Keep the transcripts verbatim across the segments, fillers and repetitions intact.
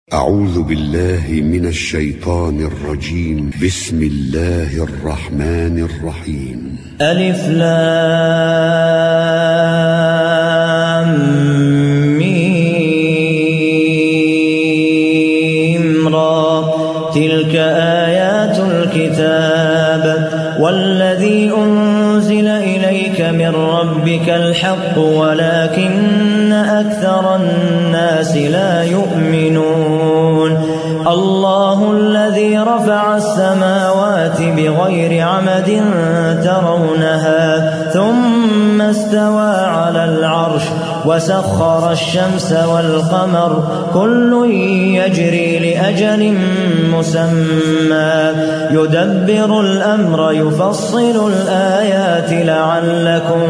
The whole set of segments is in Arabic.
أعوذ بالله من الشيطان الرجيم. بسم الله الرحمن الرحيم. ألف لام ميم را تلك آيات الكتاب والذي أنزل إليك من ربك الحق ولكن أكثر الناس لا يؤمنون. الله الذي رفع السماوات بغير عمد ترونها ثم استوى على العرش وسخر الشمس والقمر كل يجري لأجل مسمى يدبر الأمر يفصل الآيات لعلكم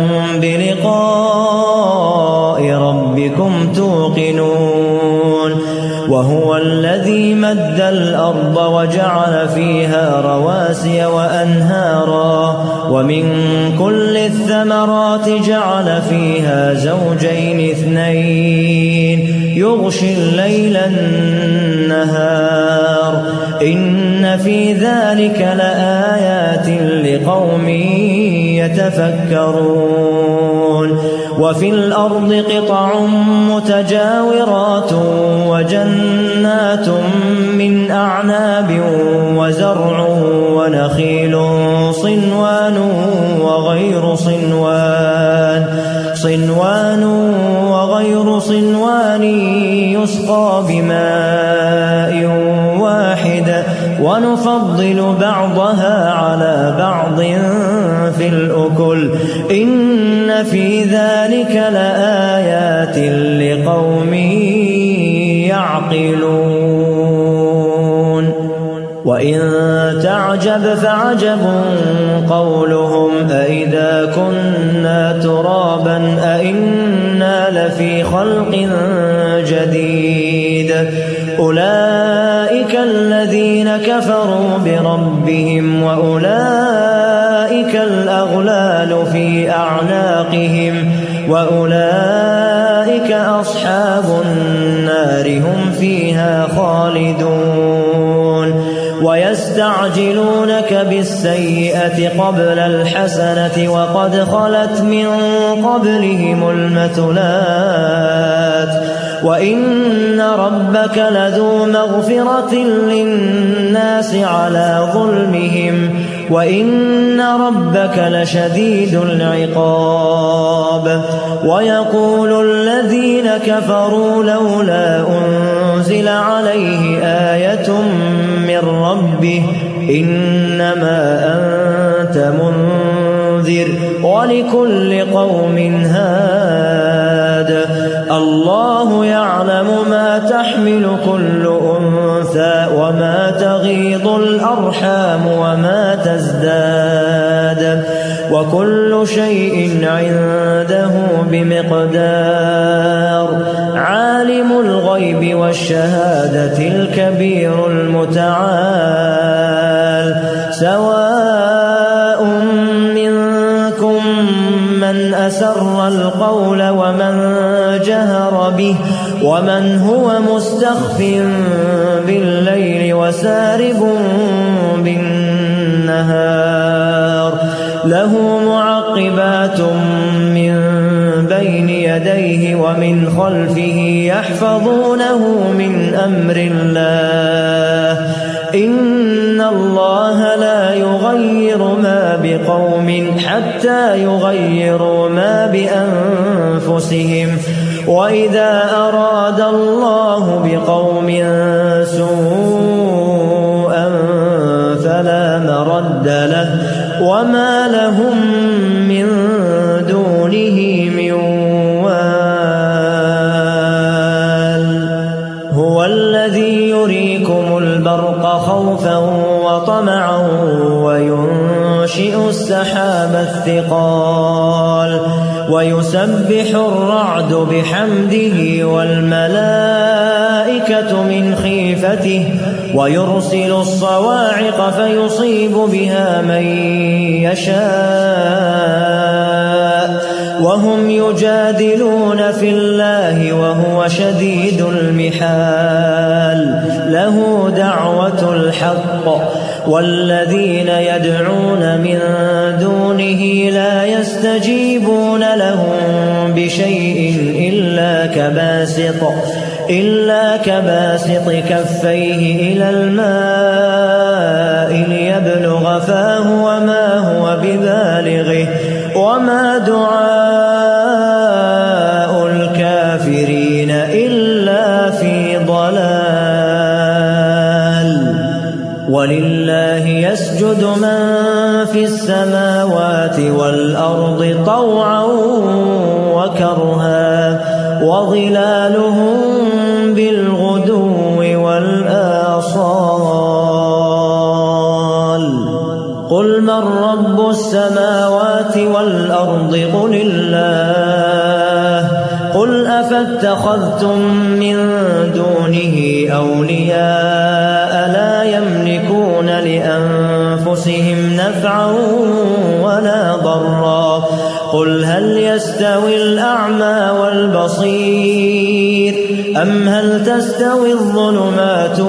بلقاء ربكم توقنون. وهو الذي مد الأرض وجعل فيها رواسي وأنهارا ومن كل الثمرات جعل فيها زوجين اثنين يغشي الليل النهار إن في ذلك لآيات لقوم يتفكرون. وفي الأرض قطع متجاورات وجنات من أعناب وزرع ونخيل صنوان وغير صنوان صنوان وغير صنوان يسقى بماء واحد ونفضل بعضها على بعض في الأكل إن في ذلك لآيات لقوم يعقلون. وإن تعجب فعجب قولهم أإذا كنا ترابا أإنا لفي خلق جديد أولئك الذين كفروا بربهم وأولئك الأغلال في أعناقهم وأولئك أصحاب النار هم فيها خالدون. ويستعجلونك بالسيئة قبل الحسنة وقد خلت من قبلهم المثلات وإن ربك لذو مغفرة للناس على ظلمهم وإن ربك لشديد العقاب. ويقول الذين كفروا لولا أنزل عليه آية من ربه إنما أنت منذر ولكل قوم هاد. الله يعلم ما تحمل كل أنثى وما تغيض الأرحام وما تزداد وكل شيء عنده بمقدار. عالم الغيب والشهادة الكبير المتعال. سواء منكم من أسر القول ومن جهر به ومن هو مستخف بالليل وسارب بالنهار له معقبات من بين يديه ومن خلفه يحفظونه من أمر الله إن الله لا يغير ما بقوم حتى يغيروا ما بأنفسهم وإذا أراد الله بقوم سوءا فلا مرد له وما لهم من دونه من وال. هو الذي يريكم البرق خوفا وطمعا وينشئ السحاب الثقال ويسبح الرعد بحمده والملائكة من خيفته ويرسل الصواعق فيصيب بها من يشاء وهم يجادلون في الله وهو شديد المحال الحق والذين يدعون من دونه لا يستجيبون لهم بشيء إلا كباسط إلا كباسط كفيه إلى الماء ليبلغ فاه وما هو ببالغه وما دعاء الكافرين إلا في ضلال. ولله يسجد من في السماوات والأرض طوعا وكرها وظلالهم بالغدو والآصال. قل من رب السماوات والأرض قل الله. قل أفاتخذتم من دونه أولياء لا يملكون لأنفسهم نفعا ولا ضرا. قل هل يستوي الأعمى والبصير أم هل تستوي الظلمات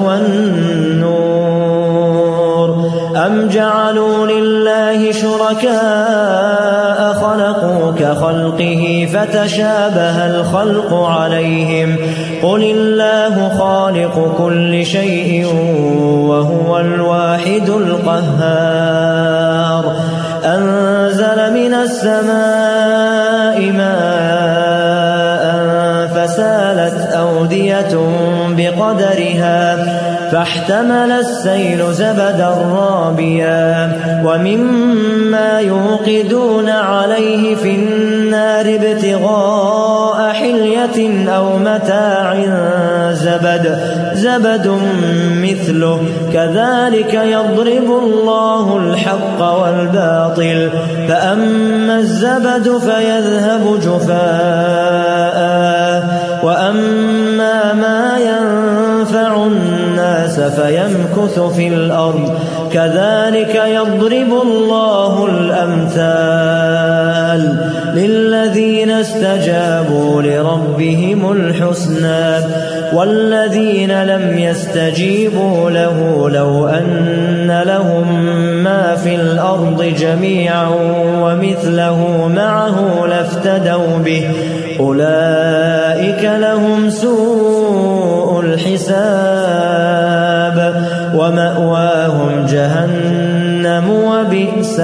والنور أم جعلوا لله شركاء خلقوا كخلقه فتشابه الخلق عليهم. قل الله خالق كل شيء وهو الواحد القهار. أنزل من السماء ماء فسالت أودية بقدرها فاحتمل السيل زبدا رابيا ومما يوقدون عليه في النار ابتغاء حلية أو متاع زبد زبد مثله كذلك يضرب الله الحق والباطل فأما الزبد فيذهب جفاء وأما ما ينفع الناس فيمكث في الأرض كذلك يضرب الله الأمثال للذين استجابوا لربهم الحسنى والذين لم يستجيبوا له لو أن لهم ما في الأرض جميعا ومثله معه لافتدوا به أولئك لهم سوء الحساب ومأواهم جهنم وبئس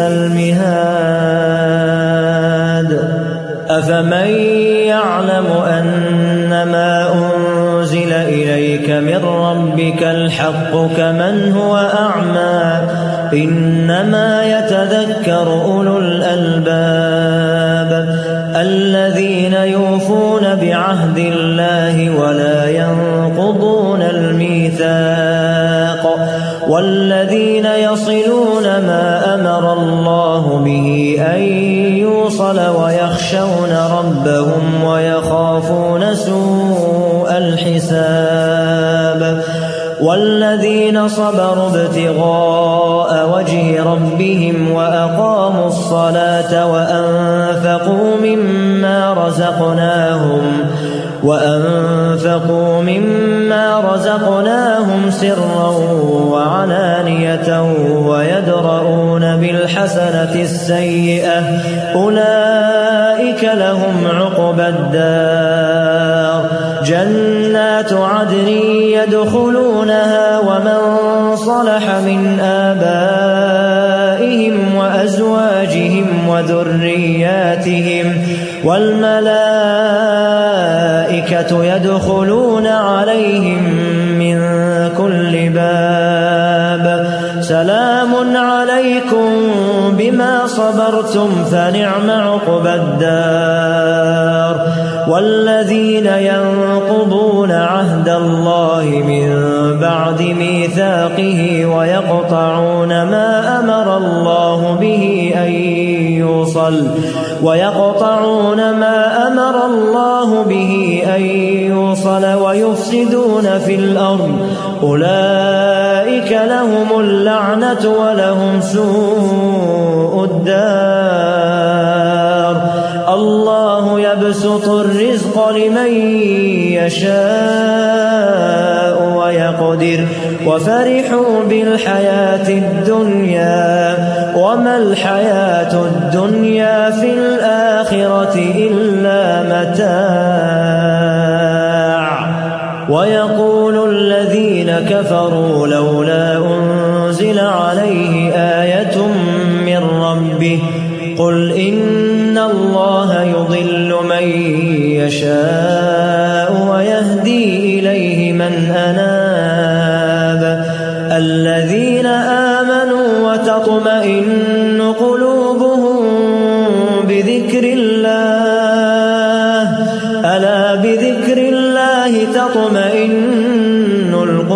المهاد. أفمن يعلم أنما أنزل إليك من ربك الحق كمن هو أعمى إنما يتذكر أولو الألباب الذين يوفون بعهد الله ولا ينقضون الميثاق والذين يصلون ما أمر الله به أن يوصل ويخشون ربهم ويخافون سوء الحساب والذين صبروا ابتغاء وجه ربهم وأقاموا الصلاة وأنفقوا مما رزقناهم وأنفقوا مما رزقناهم سرا وعلانية ويدرؤون بالحسنة السيئة أولئك لهم عقبى الدار جنات عدن يدخلونها ومن صلح من آبائهم وأزواجهم وذرياتهم والملائكة يدخلون عليهم من كل باب سلام عليكم بما صبرتم فنعم عقبى الدار والذين ينقضون عهد الله من بعد ميثاقه ويقطعون ما أمر الله به أن يوصل ويقطعون ما أمر الله به أن يوصل ويفسدون في الأرض أولئك لهم اللعنة ولهم سوء الدار الله يبقى يبسط الرزق لمن يشاء ويقدر وفرحوا بالحياة الدنيا وما الحياة الدنيا في الآخرة إلا متاع. ويقول الذين كفروا لولا أنزل عليه آية من ربه قل إن الله يضل من يشاء ويهدي إليه من أناب الذين آمنوا وتطمئن قلوبهم بذكر الله ألا بذكر الله تطمئن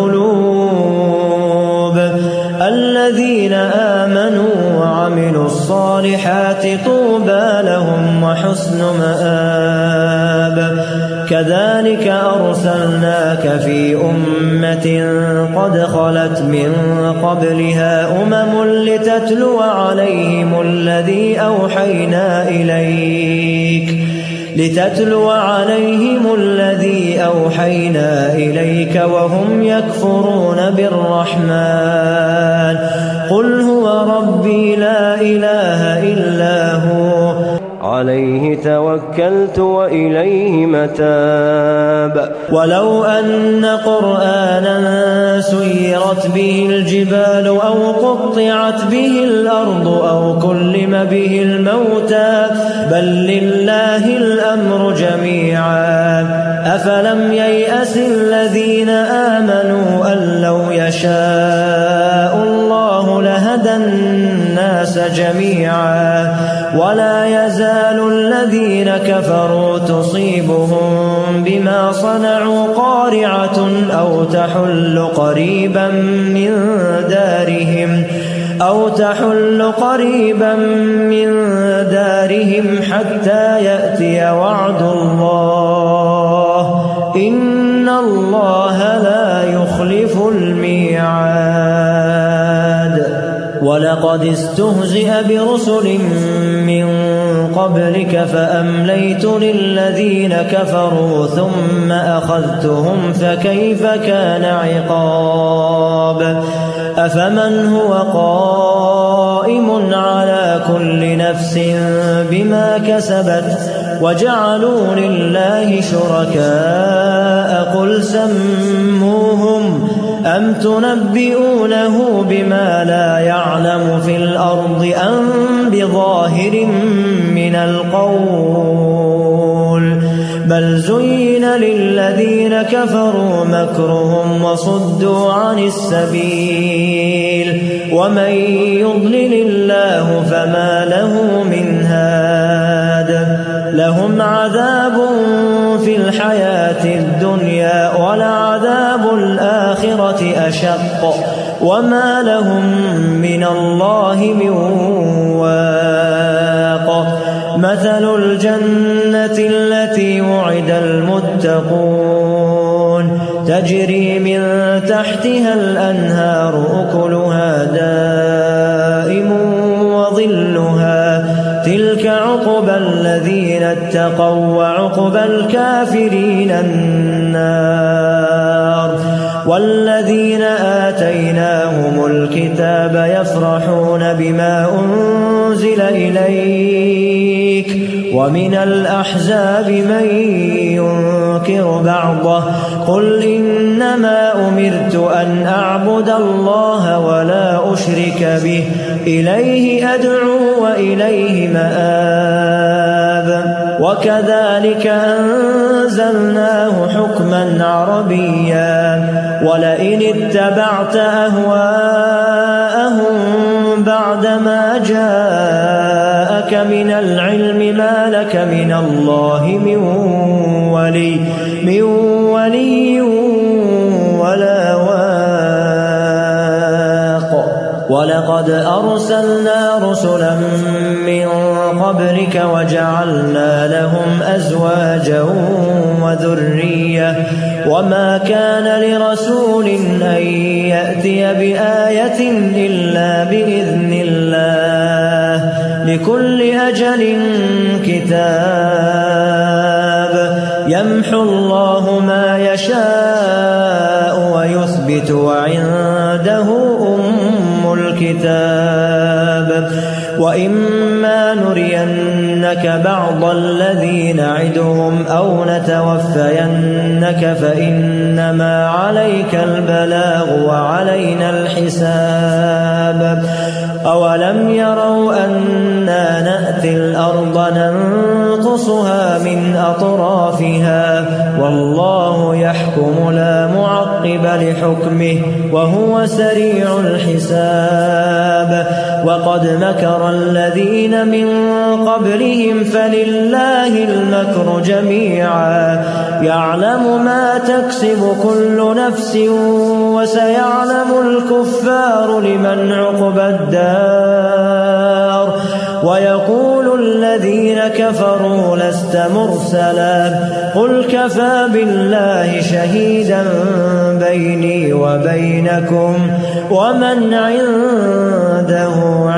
القلوب الذين آمنوا وعملوا الصالحات طوبى لهم وحسن مآب. كذلك أرسلناك في أمة قد خلت من قبلها أمم لتتلو عليهم الذي أوحينا إليك لتتلو عليهم الذي أوحينا إليك وهم يكفرون بالرحمن قل هو ربي لا إله إلا هو عليه توكلت وإليه متاب. ولو أن قرآنا سيرت به الجبال أو قطعت به الأرض أو كلم به الموتى بل لله الأمر جميعا أفلم ييأس الذين آمنوا أن لو يشاء الله لهدى الناس جميعا ولا يزال الذين كفروا تصيبهم بما صنعوا قارعة أو تحل قريبا من دارهم أو تحل قريبا من دارهم حتى يأتي وعد الله إن الله لا يخلف الميعاد. ولقد استهزئ برسل من قبلك فأمليت للذين كفروا ثم أخذتهم فكيف كان عقاب. أفمن هو قائم على كل نفس بما كسبت وجعلوا لله شركاء قل سموهم أم تنبئونه بما لا يعلم في الأرض أم بظاهر من القول بل زين للذين كفروا مكرهم وصدوا عن السبيل ومن يضلل الله فما له من هاد. لهم عذاب في الحياة الدنيا ولعذاب الآخرة أشق وما لهم من الله من واق. مثل الجنة التي وعد المتقون تجري من تحتها الأنهار أكلها دائم وظلها تلك عقبى الذين اتقوا وعقبى الكافرين النار. والذين آتيناهم الكتاب يفرحون بما أنزل إليك ومن الأحزاب من ينكر بعضه قل إنما أمرت أن أعبد الله ولا أشرك به إليه أدعو وإليه مآب. وكذلك أنزلناه حكما عربيا ولئن اتبعت أهواءهم بعدما جاءك من العلم ما لك من الله من ولي من ولي ولا واق. ولقد أرسلنا رسلا من قبلك وجعلنا لهم أزواجا وذرية وما كان لرسول أن يأتي بآية إلا بإذن الله لكل أجل كتاب. يمحو الله ما يشاء ويثبت وعنده أم الكتاب وإما نرينك بعض الذي نعدهم أو نتوفينك فإنما عليك البلاغ وعلينا الحساب أولم يروا أنا نأتي الأرض ننقصها من أطرافها والله يحكم لا معقب لحكمه وهو سريع الحساب وقد مكر الذين من قبلهم فلله المكر جميعا يعلم ما تكسب كل نفس وسيعلم الكفار لمن عقبى الدار ويقول الذين كفروا لست مرسلا قل كفى بالله شهيدا بيني وبينكم ومن عنده